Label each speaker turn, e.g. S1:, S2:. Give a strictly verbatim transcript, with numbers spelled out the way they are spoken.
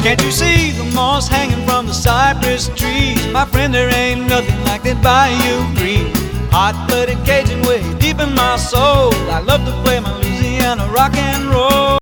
S1: Can't you see the moss hanging from the cypress trees? My friend, there ain't nothing like that bayou breeze. Hot-blooded Cajun way deep in my soul. I love to play my Louisiana rock and roll.